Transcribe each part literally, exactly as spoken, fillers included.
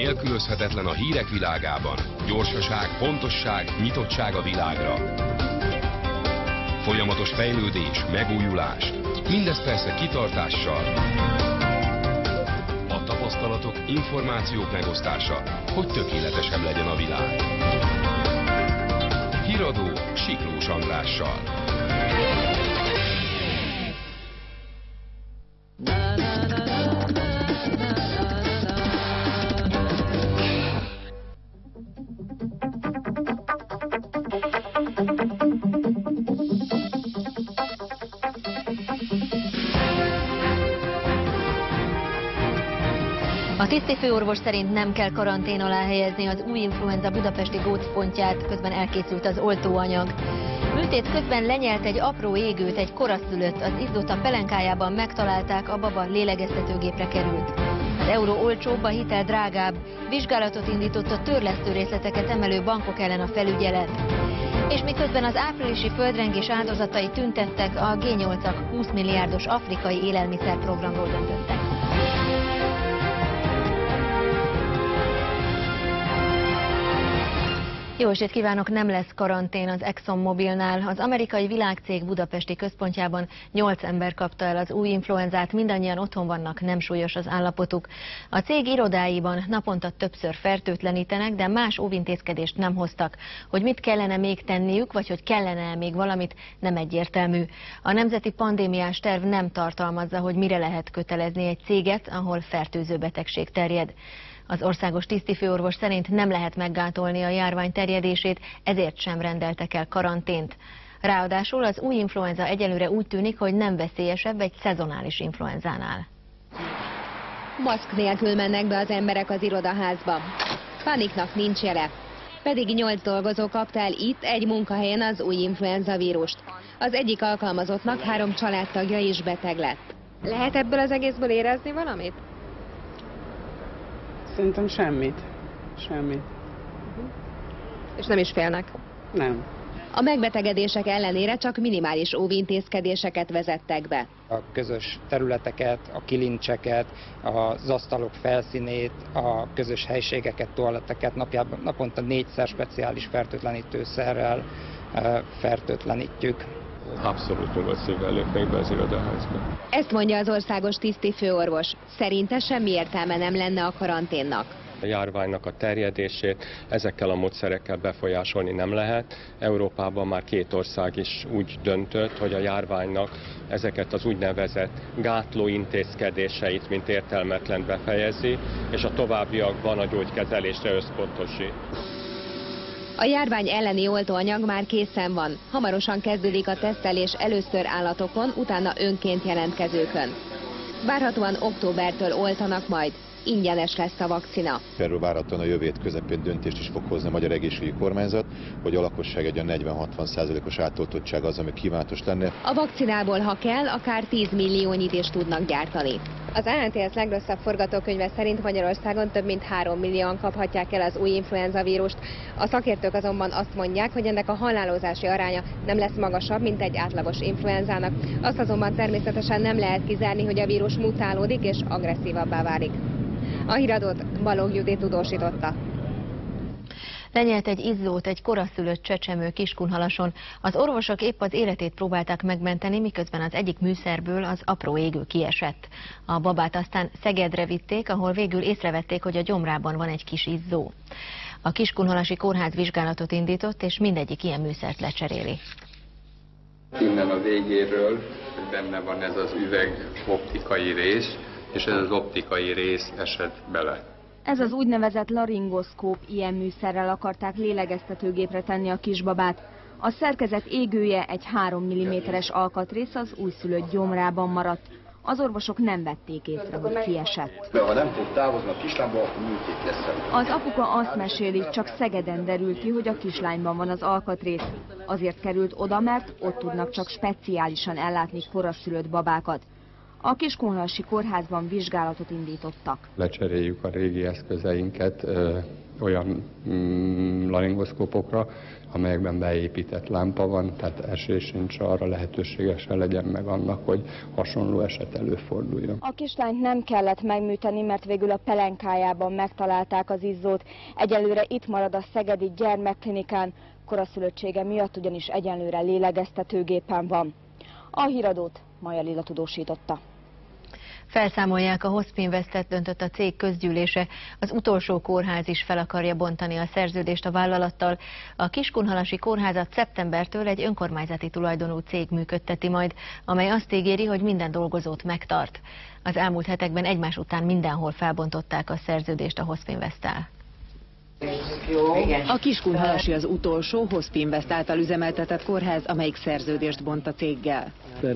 nélkülözhetetlen a hírek világában. Gyorsaság, pontosság, nyitottság a világra. Folyamatos fejlődés, megújulás. Mindez persze kitartással. A tapasztalatok, információk megosztása, hogy tökéletesebb legyen a világ. Híradó Siklós Andrással. A tisztifőorvos szerint nem kell karantén alá helyezni az új influenza budapesti gócpontját, közben elkészült az oltóanyag. Műtét közben lenyelt egy apró égőt egy koraszülött, az izzót a pelenkájában megtalálták, a baba lélegeztetőgépre került. Az euró olcsóbb, a hitel drágább, vizsgálatot indított a törlesztő részleteket emelő bankok ellen a felügyelet. És miközben az áprilisi földrengés áldozatai tüntettek, a G nyolcak húsz milliárdos afrikai élelmiszerprogramról döntöttek. Jó estét kívánok, nem lesz karantén az ExxonMobilnál. Az amerikai világcég budapesti központjában nyolc ember kapta el az új influenzát, mindannyian otthon vannak, nem súlyos az állapotuk. A cég irodáiban naponta többször fertőtlenítenek, de más óvintézkedést nem hoztak. Hogy mit kellene még tenniük, vagy hogy kellene még valamit, nem egyértelmű. A nemzeti pandémiás terv nem tartalmazza, hogy mire lehet kötelezni egy céget, ahol fertőző betegség terjed. Az országos tisztifőorvos szerint nem lehet meggátolni a járvány terjedését, ezért sem rendeltek el karantént. Ráadásul az új influenza egyelőre úgy tűnik, hogy nem veszélyesebb egy szezonális influenzánál. Maszk nélkül mennek be az emberek az irodaházba. Paniknak nincs jele. Pedig nyolc dolgozó kapta el itt egy munkahelyen az új influenza vírust. Az egyik alkalmazottnak három családtagja is beteg lett. Lehet ebből az egészből érezni valamit? Szerintem semmit. Semmit. És nem is félnek? Nem. A megbetegedések ellenére csak minimális óvintézkedéseket vezettek be. A közös területeket, a kilincseket, az asztalok felszínét, a közös helységeket, toaletteket napjában, naponta négyszer speciális fertőtlenítőszerrel fertőtlenítjük. Abszolút nyugodt szívvel lépnek be az irodaházba. Ezt mondja az országos tisztifőorvos. Szerinte semmi értelme nem lenne a karanténnak. A járványnak a terjedését ezekkel a módszerekkel befolyásolni nem lehet. Európában már két ország is úgy döntött, hogy a járványnak ezeket az úgynevezett gátló intézkedéseit, mint értelmetlen befejezi, és a továbbiakban a gyógykezelésre összpontosít. A járvány elleni oltóanyag már készen van. Hamarosan kezdődik a tesztelés, először állatokon, utána önként jelentkezőkön. Várhatóan októbertől oltanak majd. Ingyenes lesz a vakcina. Erről várhatóan a jövő hét közepén döntést is fog hozni a Magyar Egészségügyi Kormányzat, hogy a lakosság egy negyven-hatvan százalékos átoltottság az, ami kívánatos lenne. A vakcinából, ha kell, akár tíz milliónyit is tudnak gyártani. Az á en té es legrosszabb forgatókönyve szerint Magyarországon több mint három millióan kaphatják el az új influenza vírust. A szakértők azonban azt mondják, hogy ennek a halálozási aránya nem lesz magasabb, mint egy átlagos influenzának. Azt azonban természetesen nem lehet kizárni, hogy a vírus mutálódik és agresszívabbá válik. A híradót Balogh Judit tudósította. Lenyelt egy izzót egy koraszülött csecsemő Kiskunhalason. Az orvosok épp az életét próbálták megmenteni, miközben az egyik műszerből az apró égő kiesett. A babát aztán Szegedre vitték, ahol végül észrevették, hogy a gyomrában van egy kis izzó. A Kiskunhalasi kórház vizsgálatot indított, és mindegyik ilyen műszert lecseréli. Innen a végéről benne van ez az üveg optikai rész, és ez az optikai rész esett bele. Ez az úgynevezett laringoszkóp, ilyen műszerrel akarták lélegeztetőgépre tenni a kisbabát. A szerkezet égője, egy három milliméteres alkatrész az újszülött gyomrában maradt. Az orvosok nem vették észre, hogy kiesett. Ha nem fog távozni a kislámba, akkor műtét lesz. Az apuka azt meséli, csak Szegeden derült ki, hogy a kislányban van az alkatrész. Azért került oda, mert ott tudnak csak speciálisan ellátni koraszülött babákat. A Kiskunhalasi kórházban vizsgálatot indítottak. Lecseréljük a régi eszközeinket olyan mm, laringoszkópokra, amelyekben beépített lámpa van, tehát esély sincs arra lehetőségesen legyen meg annak, hogy hasonló eset előforduljon. A kislányt nem kellett megműteni, mert végül a pelenkájában megtalálták az izzót. Egyelőre itt marad a Szegedi Gyermekklinikán, koraszülöttsége miatt ugyanis egyenlőre lélegeztetőgépen van. A híradót Maja Lilla tudósította. Felszámolják a Hospinvestet, döntött a cég közgyűlése. Az utolsó kórház is fel akarja bontani a szerződést a vállalattal. A Kiskunhalasi kórházat szeptembertől egy önkormányzati tulajdonú cég működteti majd, amely azt ígéri, hogy minden dolgozót megtart. Az elmúlt hetekben egymás után mindenhol felbontották a szerződést a Hospinvesttel. A Kiskunhalasi az utolsó Hospinvest által üzemeltetett kórház, amelyik szerződést bont a céggel.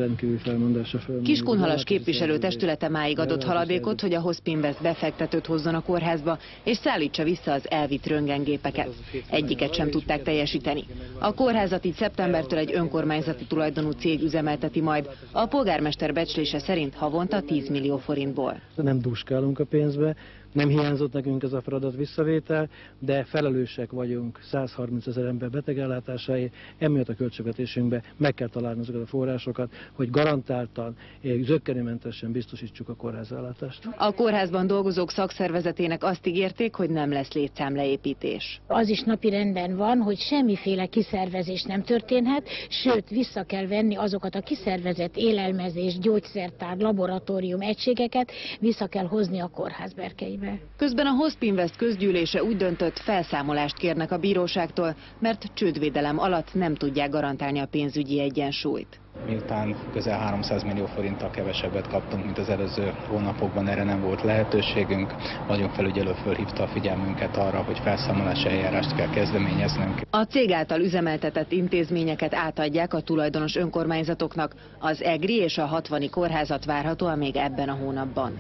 Kiskunhalas képviselőtestülete máig adott haladékot, hogy a Hospinvest befektetőt hozzon a kórházba, és szállítsa vissza az elvitt röntgengépeket. Egyiket sem tudták teljesíteni. A kórházat így szeptembertől egy önkormányzati tulajdonú cég üzemelteti majd. A polgármester becslése szerint havonta tíz millió forintból. Nem dúskálunk a pénzbe, nem hiányzott nekünk ez a feladat visszavétel, de felelősek vagyunk százharminc ezer ember betegellátásáért, emiatt a költségvetésünkbe meg kell találni azokat a forrásokat, hogy garantáltan, zökkenőmentesen biztosítsuk a kórházállátást. A kórházban dolgozók szakszervezetének azt ígérték, hogy nem lesz létszámleépítés. Az is napirenden van, hogy semmiféle kiszervezés nem történhet, sőt vissza kell venni azokat a kiszervezett élelmezés, gyógyszertár, laboratórium egységeket, vissza kell hozni a kórház berkeibe. Közben a Hospinvest közgyűlése úgy döntött, felszámolást kérnek a bíróságtól, mert csődvédelem alatt nem tudják garantálni a pénzügyi egyensúlyt. Miután közel háromszáz millió forinttal kevesebbet kaptunk, mint az előző hónapokban, erre nem volt lehetőségünk. A vagyonfelügyelő fölhívta a figyelmünket arra, hogy felszámolási eljárást kell kezdeményeznünk. A cég által üzemeltetett intézményeket átadják a tulajdonos önkormányzatoknak. Az EGRI és a hatvani kórházat várhatóan még ebben a hónapban.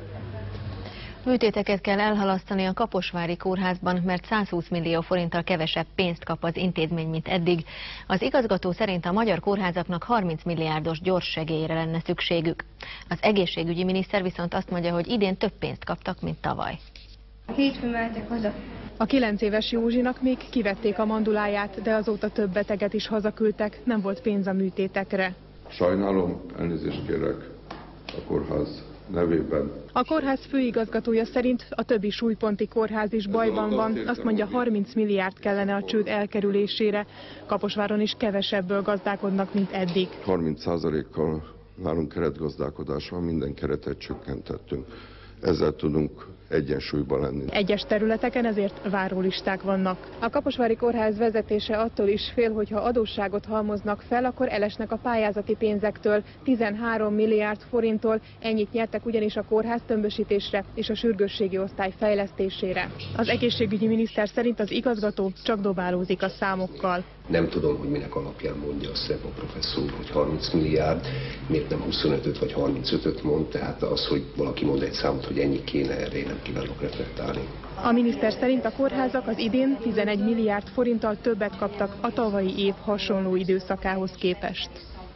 Műtéteket kell elhalasztani a Kaposvári kórházban, mert százhúsz millió forinttal kevesebb pénzt kap az intézmény, mint eddig. Az igazgató szerint a magyar kórházaknak harminc milliárdos gyors segélyre lenne szükségük. Az egészségügyi miniszter viszont azt mondja, hogy idén több pénzt kaptak, mint tavaly. Hétfőn mehetek haza. A kilenc éves Józsinak még kivették a manduláját, de azóta több beteget is hazaküldtek, nem volt pénz a műtétekre. Sajnálom, elnézést kérek a kórház nevében. A kórház főigazgatója szerint a többi súlyponti kórház is bajban van, azt mondja, harminc milliárd kellene a csőd elkerülésére. Kaposváron is kevesebből gazdálkodnak, mint eddig. harminc százalékkal nálunk keretgazdálkodás van, minden keretet csökkentettünk. Ezzel tudunk egyensúlyban lenni. Egyes területeken ezért várólisták vannak. A Kaposvári kórház vezetése attól is fél, hogy ha adósságot halmoznak fel, akkor elesnek a pályázati pénzektől, tizenhárom milliárd forinttól. Ennyit nyertek ugyanis a kórház tömbösítésre és a sürgősségi osztály fejlesztésére. Az egészségügyi miniszter szerint az igazgató csak dobálózik a számokkal. Nem tudom, hogy minek alapján mondja a Szeba professzor, hogy harminc milliárd, miért nem huszonötöt vagy harmincötöt mond, tehát az, hogy valaki mond egy számot, hogy ennyi kéne, erre én nem kívánok reflektálni. A miniszter szerint a kórházak az idén tizenegy milliárd forinttal többet kaptak a tavalyi év hasonló időszakához képest.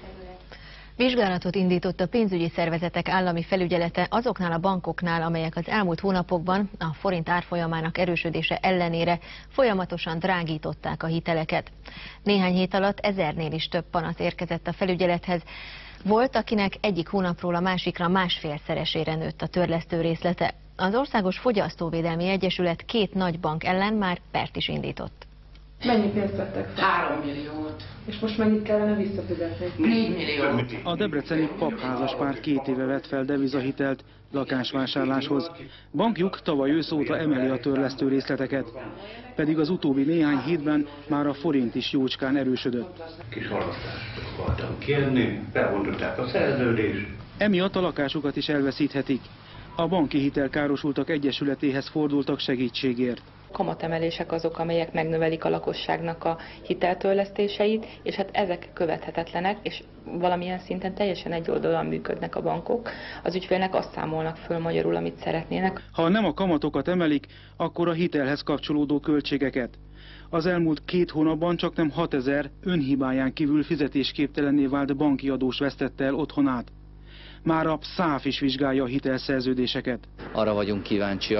Vizsgálatot indított a pénzügyi szervezetek állami felügyelete azoknál a bankoknál, amelyek az elmúlt hónapokban a forint árfolyamának erősödése ellenére folyamatosan drágították a hiteleket. Néhány hét alatt ezernél is több panasz érkezett a felügyelethez. Volt, akinek egyik hónapról a másikra másfélszeresére nőtt a törlesztő részlete. Az Országos Fogyasztóvédelmi Egyesület két nagy bank ellen már pert is indított. Mennyi pénzt vettek fel? Három milliót. És most mennyit kellene visszafizetni? Négy milliót. A debreceni papházas pár két éve vett fel devizahitelt lakásvásárláshoz. Bankjuk tavaly ősz óta emeli a törlesztő részleteket, pedig az utóbbi néhány hétben már a forint is jócskán erősödött. Kis halasztást akartam kérni, bevontották a szerződést. Emiatt a lakásukat is elveszíthetik. A banki hitelkárosultak egyesületéhez fordultak segítségért. Kamatemelések azok, amelyek megnövelik a lakosságnak a hiteltörlesztéseit, és hát ezek követhetetlenek, és valamilyen szinten teljesen egyoldalúan működnek a bankok. Az ügyfélnek azt számolnak föl magyarul, amit szeretnének. Ha nem a kamatokat emelik, akkor a hitelhez kapcsolódó költségeket. Az elmúlt két hónapban csaknem hatezer önhibáján kívül fizetésképtelenné vált banki adós vesztette el otthonát. Már a SZÁF is vizsgálja a hitelszerződéseket. Arra vagyunk kíváncsiak,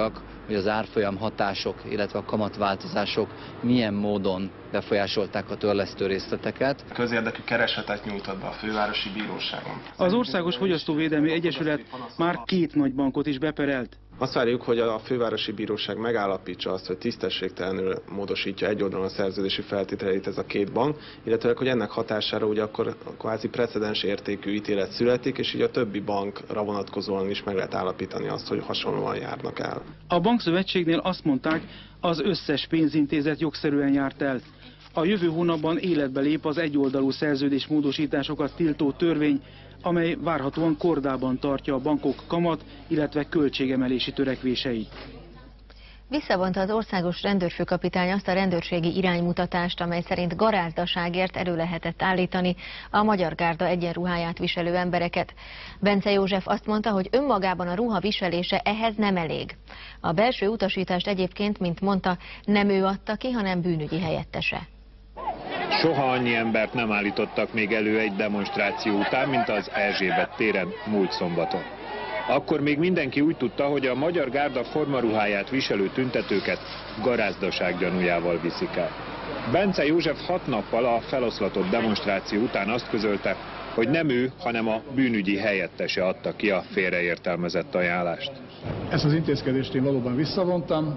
hogy az árfolyam hatások, illetve a kamatváltozások milyen módon befolyásolták a törlesztő részleteket. Közérdekű keresetet nyújtott be a fővárosi bíróságon. Az Országos Fogyasztóvédelmi Egyesület már két nagy bankot is beperelt. Azt várjuk, hogy a fővárosi bíróság megállapítsa azt, hogy tisztességtelenül módosítja egyoldalúan a szerződési feltételeit ez a két bank, illetve hogy ennek hatására ugye akkor kvázi precedens értékű ítélet születik, és így a többi bankra vonatkozóan is meg lehet állapítani azt, hogy hasonlóan járnak el. A bankszövetségnél azt mondták, az összes pénzintézet jogszerűen járt el. A jövő hónapban életbe lép az egyoldalú szerződés módosításokat tiltó törvény, amely várhatóan kordában tartja a bankok kamat, illetve költségemelési törekvéseit. Visszavonta az országos rendőrfőkapitány azt a rendőrségi iránymutatást, amely szerint garázdaságért elő lehetett állítani a Magyar Gárda egyenruháját viselő embereket. Bence József azt mondta, hogy önmagában a ruha viselése ehhez nem elég. A belső utasítást egyébként, mint mondta, nem ő adta ki, hanem bűnügyi helyettese. Soha annyi embert nem állítottak még elő egy demonstráció után, mint az Erzsébet téren múlt szombaton. Akkor még mindenki úgy tudta, hogy a Magyar Gárda formaruháját viselő tüntetőket garázdaság gyanújával viszik el. Bence József hat nappal a feloszlatott demonstráció után azt közölte, hogy nem ő, hanem a bűnügyi helyettese adta ki a félreértelmezett ajánlást. Ezt az intézkedést én valóban visszavontam,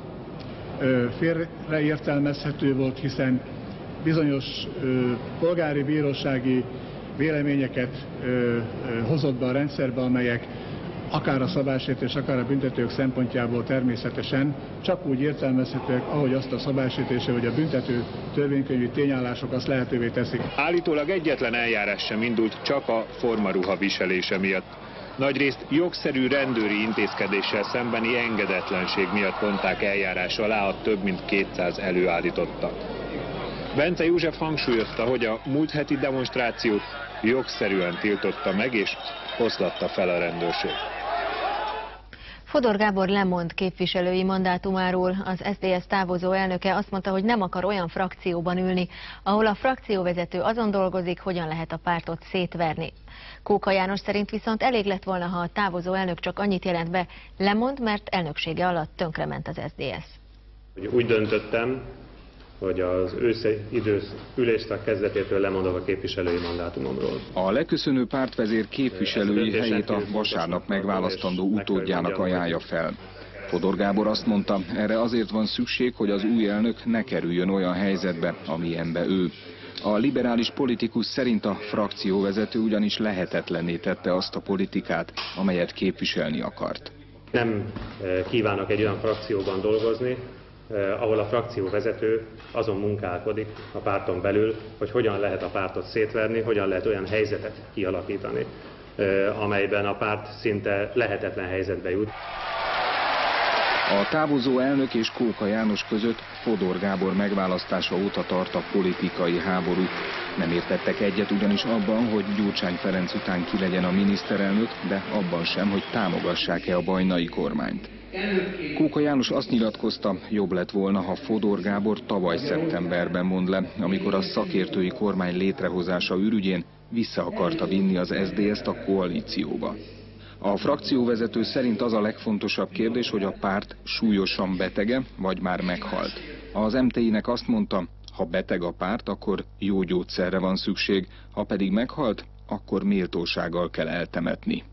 félreértelmezhető volt, hiszen bizonyos ö, polgári bírósági véleményeket ö, ö, hozott be a rendszerbe, amelyek akár a szabálysértés, akár a büntetők szempontjából természetesen csak úgy értelmezhetőek, ahogy azt a szabálysértése vagy a büntető törvénykönyvi tényállások azt lehetővé teszik. Állítólag egyetlen eljárás sem indult csak a formaruha viselése miatt. Nagyrészt jogszerű rendőri intézkedéssel szembeni engedetlenség miatt vonták eljárás alá a több mint kétszáz előállítottat. Bence József hangsúlyozta, hogy a múlt heti demonstrációt jogszerűen tiltotta meg és oszlatta fel a rendőrség. Fodor Gábor lemond képviselői mandátumáról. Az es zé es távozó elnöke azt mondta, hogy nem akar olyan frakcióban ülni, ahol a frakcióvezető azon dolgozik, hogyan lehet a pártot szétverni. Kóka János szerint viszont elég lett volna, ha a távozó elnök csak annyit jelent be, lemond, mert elnöksége alatt tönkrement az es zé es. Úgy döntöttem, hogy az őszi idősz ülésszak kezdetétől lemondok a képviselői mandátumomról. A leköszönő pártvezér képviselői helyét a vasárnap megválasztandó utódjának ajánlja fel. Fodor Gábor azt mondta, erre azért van szükség, hogy az új elnök ne kerüljön olyan helyzetbe, amilyenbe ő. A liberális politikus szerint a frakcióvezető ugyanis lehetetlenné tette azt a politikát, amelyet képviselni akart. Nem kívánok egy olyan frakcióban dolgozni, ahol a frakcióvezető azon munkálkodik a párton belül, hogy hogyan lehet a pártot szétverni, hogyan lehet olyan helyzetet kialakítani, amelyben a párt szinte lehetetlen helyzetbe jut. A távozó elnök és Kóka János között Fodor Gábor megválasztása óta tart a politikai háború. Nem értettek egyet ugyanis abban, hogy Gyurcsány Ferenc után ki legyen a miniszterelnök, de abban sem, hogy támogassák-e a bajnai kormányt. Kóka János azt nyilatkozta, jobb lett volna, ha Fodor Gábor tavaly szeptemberben mond le, amikor a szakértői kormány létrehozása ürügyén vissza akarta vinni az es zé dé es-t a koalícióba. A frakcióvezető szerint az a legfontosabb kérdés, hogy a párt súlyosan betege, vagy már meghalt. Az em té i-nek azt mondta, ha beteg a párt, akkor jó gyógyszerre van szükség, ha pedig meghalt, akkor méltósággal kell eltemetni.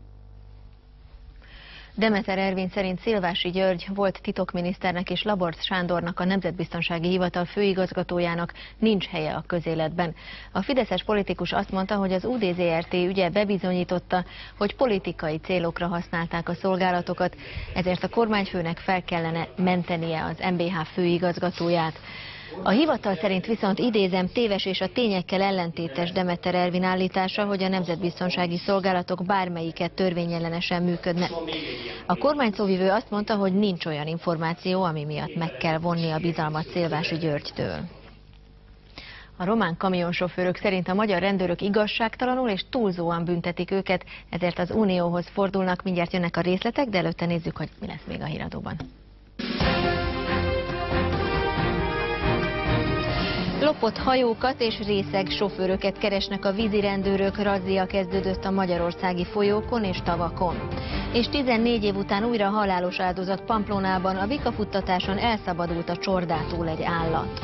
Demeter Ervin szerint Szilvási György volt titokminiszternek és Laborc Sándornak, a Nemzetbiztonsági Hivatal főigazgatójának nincs helye a közéletben. A fideszes politikus azt mondta, hogy az u dé zé er té ügye bebizonyította, hogy politikai célokra használták a szolgálatokat, ezért a kormányfőnek fel kellene mentenie az em bé há főigazgatóját. A hivatal szerint viszont, idézem, téves és a tényekkel ellentétes Demeter Ervin állítása, hogy a nemzetbiztonsági szolgálatok bármelyiket törvényellenesen működne. A kormányszóvivő azt mondta, hogy nincs olyan információ, ami miatt meg kell vonni a bizalmat Szilvási Györgytől. A román kamionsofőrök szerint a magyar rendőrök igazságtalanul és túlzóan büntetik őket, ezért az Unióhoz fordulnak. Mindjárt jönnek a részletek, de előtte nézzük, hogy mi lesz még a híradóban. Lopott hajókat és részeg sofőröket keresnek a vízirendőrök, razzia kezdődött a magyarországi folyókon és tavakon. És tizennégy év után újra halálos áldozat Pamplonában, a bikafuttatáson elszabadult a csordától egy állat.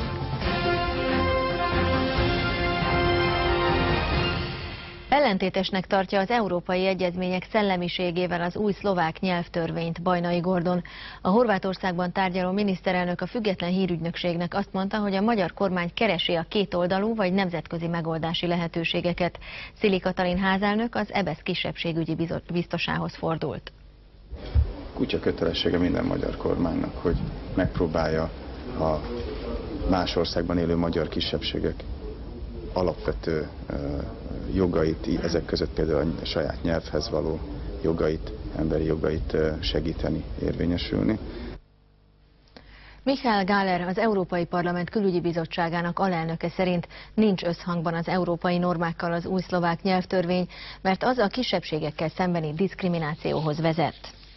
Ellentétesnek tartja az európai egyezmények szellemiségével az új szlovák nyelvtörvényt Bajnai Gordon. A Horvátországban tárgyaló miniszterelnök a független hírügynökségnek azt mondta, hogy a magyar kormány keresi a kétoldalú vagy nemzetközi megoldási lehetőségeket. Szili Katalin házelnök az é bé e es kisebbségügyi biztosához fordult. Kutya kötelessége minden magyar kormánynak, hogy megpróbálja a más országban élő magyar kisebbségek alapvető jogait, ezek között például a saját nyelvhez való jogait, emberi jogait segíteni, érvényesülni. Michael Gáler, az Európai Parlament Külügyi Bizottságának alelnöke szerint nincs összhangban az európai normákkal az új szlovák nyelvtörvény, mert az a kisebbségekkel szembeni diszkriminációhoz vezet.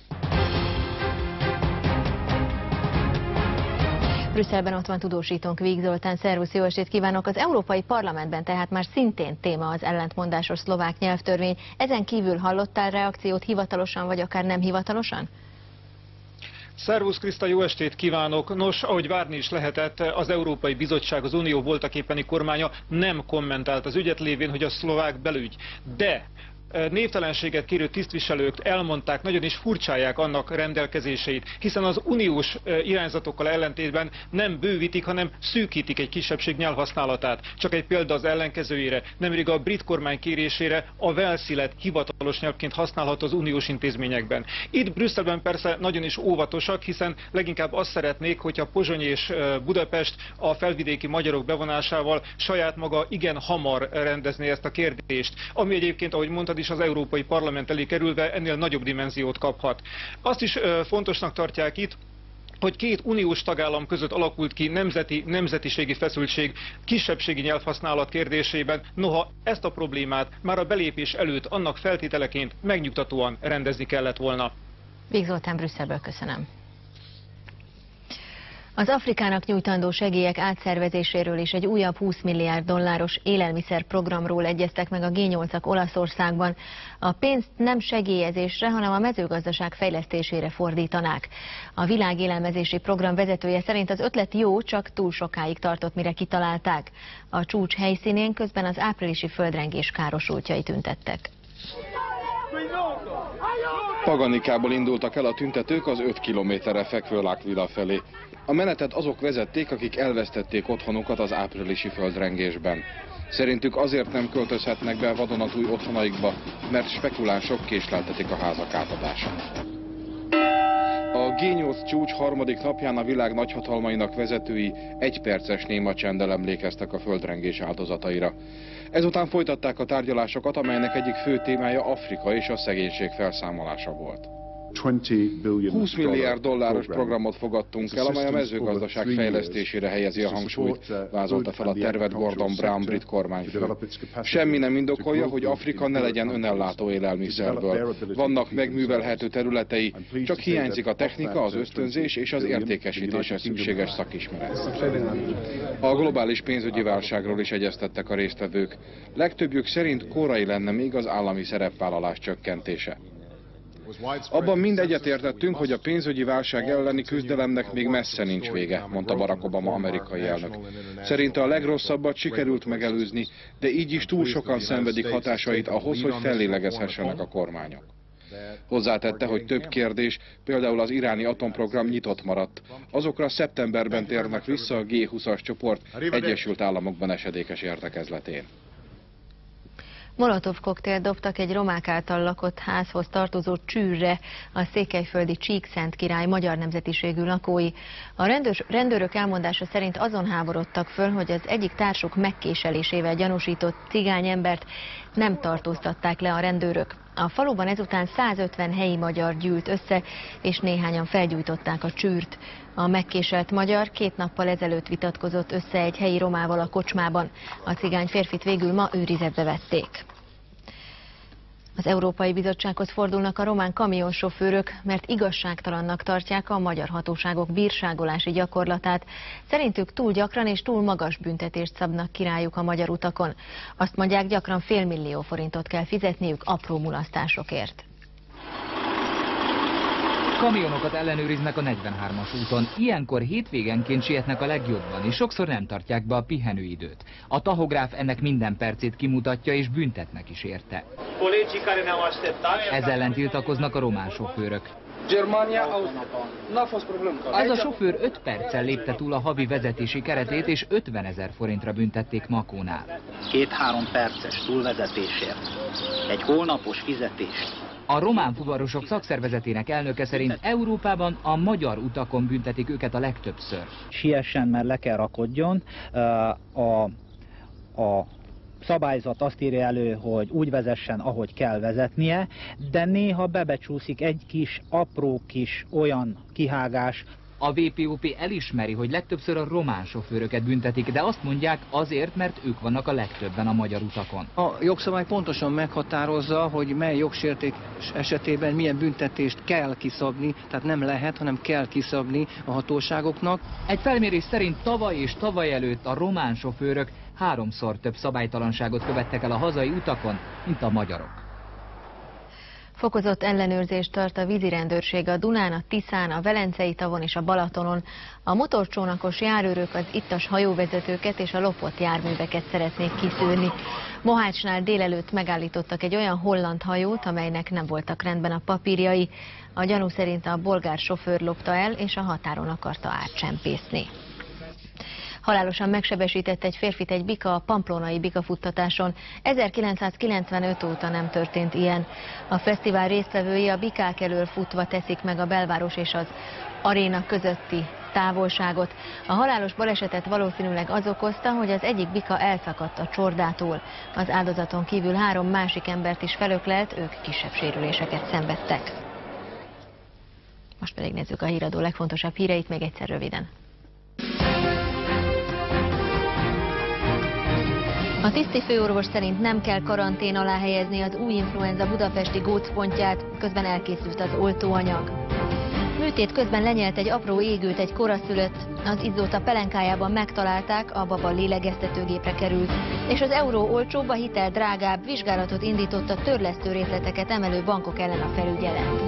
Brüsszelben ott van tudósítónk Víg Zoltán, szervusz, jó estét kívánok! Az Európai Parlamentben tehát már szintén téma az ellentmondásos szlovák nyelvtörvény. Ezen kívül hallottál reakciót hivatalosan, vagy akár nem hivatalosan? Szervusz Kriszta, jó estét kívánok! Nos, ahogy várni is lehetett, az Európai Bizottság, az Unió voltaképpeni kormánya nem kommentált az ügyet, lévén, hogy a szlovák belügy. De névtelenséget kérő tisztviselők elmondták, nagyon is furcsálják annak rendelkezéseit, hiszen az uniós irányzatokkal ellentétben nem bővítik, hanem szűkítik egy kisebbség nyelvhasználatát. Csak egy példa az ellenkezőjére, nemrég a brit kormány kérésére a walesi lett hivatalos nyelvként használható az uniós intézményekben. Itt Brüsszelben persze nagyon is óvatosak, hiszen leginkább azt szeretnék, hogyha Pozsony és Budapest a felvidéki magyarok bevonásával saját maga igen hamar rendezné ezt a kérdést, ami egyébként, ahogy mondtad, is az Európai Parlament elé kerülve ennél nagyobb dimenziót kaphat. Azt is fontosnak tartják itt, hogy két uniós tagállam között alakult ki nemzeti, nemzetiségi feszültség kisebbségi nyelvhasználat kérdésében, noha ezt a problémát már a belépés előtt annak feltételeként megnyugtatóan rendezni kellett volna. Víg Zoltán, Brüsszelből köszönöm. Az Afrikának nyújtandó segélyek átszervezéséről és egy újabb húsz milliárd dolláros élelmiszerprogramról egyeztek meg a G nyolcak Olaszországban. A pénzt nem segélyezésre, hanem a mezőgazdaság fejlesztésére fordítanák. A világélelmezési program vezetője szerint az ötlet jó, csak túl sokáig tartott, mire kitalálták. A csúcs helyszínén közben az áprilisi földrengés károsultjai tüntettek. Paganikából indultak el a tüntetők az öt kilométerre fekvő L'Aquila felé. A menetet azok vezették, akik elvesztették otthonukat az áprilisi földrengésben. Szerintük azért nem költözhetnek be vadonatúj otthonaikba, mert spekulánsok késleltetik a házak átadását. A G nyolc csúcs harmadik napján a világ nagyhatalmainak vezetői egyperces néma csenddel emlékeztek a földrengés áldozataira. Ezután folytatták a tárgyalásokat, amelynek egyik fő témája Afrika és a szegénység felszámolása volt. húsz milliárd dolláros programot fogadtunk el, amely a mezőgazdaság fejlesztésére helyezi a hangsúlyt, vázolta fel a tervet Gordon Brown brit kormányfő. Semmi nem indokolja, hogy Afrika ne legyen önellátó élelmiszerből. Vannak megművelhető területei, csak hiányzik a technika, az ösztönzés és az értékesítéshez szükséges szakismeret. A globális pénzügyi válságról is egyeztettek a résztvevők. Legtöbbjük szerint korai lenne még az állami szerepvállalás csökkentése. Abban mind egyetértettünk, hogy a pénzügyi válság elleni küzdelemnek még messze nincs vége, mondta Barack Obama amerikai elnök. Szerinte a legrosszabbat sikerült megelőzni, de így is túl sokan szenvedik hatásait ahhoz, hogy fellélegezhessenek a kormányok. Hozzátette, hogy több kérdés, például az iráni atomprogram nyitott maradt. Azokra szeptemberben térnek vissza a G húszas csoport Egyesült Államokban esedékes értekezletén. Molotov koktélt dobtak egy romák által lakott házhoz tartozó csűrre a székelyföldi Csíkszentkirály magyar nemzetiségű lakói. A rendőr, rendőrök elmondása szerint azon háborodtak föl, hogy az egyik társuk megkéselésével gyanúsított cigány embert nem tartóztatták le a rendőrök. A faluban ezután százötven helyi magyar gyűlt össze, és néhányan felgyújtották a csűrt. A megkéselt magyar két nappal ezelőtt vitatkozott össze egy helyi romával a kocsmában. A cigány férfit végül ma őrizetbe vették. Az Európai Bizottsághoz fordulnak a román kamionsofőrök, mert igazságtalannak tartják a magyar hatóságok bírságolási gyakorlatát. Szerintük túl gyakran és túl magas büntetést szabnak ki rájuk a magyar utakon. Azt mondják, gyakran félmillió forintot kell fizetniük apró mulasztásokért. Kamionokat ellenőriznek a negyvenhármas úton. Ilyenkor hétvégenként sietnek a legjobban, és sokszor nem tartják be a pihenőidőt. A tahográf ennek minden percét kimutatja, és büntetnek is érte. Ez ellen tiltakoznak a román sofőrök. Ez a sofőr öt perccel lépte túl a havi vezetési keretét, és ötvenezer forintra büntették Makónál. Két-három perces túlvezetésért. Egy hónapos fizetést. A román fuvarosok szakszervezetének elnöke szerint Európában a magyar utakon büntetik őket a legtöbbször. Siessen, mert le kell rakodjon. A, a szabályzat azt írja elő, hogy úgy vezessen, ahogy kell vezetnie, de néha bebecsúszik egy kis, apró kis olyan kihágás. A vé pé o pé elismeri, hogy legtöbbször a román sofőröket büntetik, de azt mondják azért, mert ők vannak a legtöbben a magyar utakon. A jogszabály pontosan meghatározza, hogy mely jogsértés esetében milyen büntetést kell kiszabni, tehát nem lehet, hanem kell kiszabni a hatóságoknak. Egy felmérés szerint tavaly és tavaly előtt a román sofőrök háromszor több szabálytalanságot követtek el a hazai utakon, mint a magyarok. Fokozott ellenőrzést tart a vízirendőrség a Dunán, a Tiszán, a Velencei tavon és a Balatonon. A motorcsónakos járőrök az ittas hajóvezetőket és a lopott járműveket szeretnék kiszűrni. Mohácsnál délelőtt megállítottak egy olyan holland hajót, amelynek nem voltak rendben a papírjai. A gyanú szerint a bolgár sofőr lopta el, és a határon akarta átcsempészni. Halálosan megsebesített egy férfit egy bika a pamplonai bikafuttatáson. ezerkilencszázkilencvenöt óta nem történt ilyen. A fesztivál résztvevői a bikák elől futva teszik meg a belváros és az aréna közötti távolságot. A halálos balesetet valószínűleg az okozta, hogy az egyik bika elszakadt a csordától. Az áldozaton kívül három másik embert is felöklelt, ők kisebb sérüléseket szenvedtek. Most pedig nézzük a híradó legfontosabb híreit még egyszer röviden. A tisztifőorvos szerint nem kell karantén alá helyezni az új influenza budapesti gócpontját, közben elkészült az oltóanyag. Műtét közben lenyelt egy apró égőt egy koraszülött, az izzót a pelenkájában megtalálták, a baba lélegeztetőgépre került, és az euró olcsóbb, a hitel drágább, vizsgálatot indított a törlesztő részleteket emelő bankok ellen a felügyelet.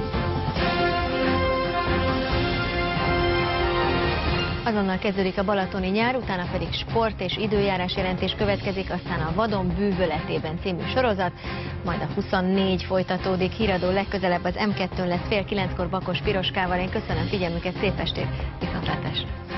Azonnal kezdődik a balatoni nyár, utána pedig sport és időjárás jelentés következik, aztán a Vadon bűvöletében című sorozat, majd a huszonnégy folytatódik. Híradó legközelebb az em kettőn lesz fél kilenckor Bakos Piroskával. Én köszönöm figyelmüket, szép estét, viszontlátásra!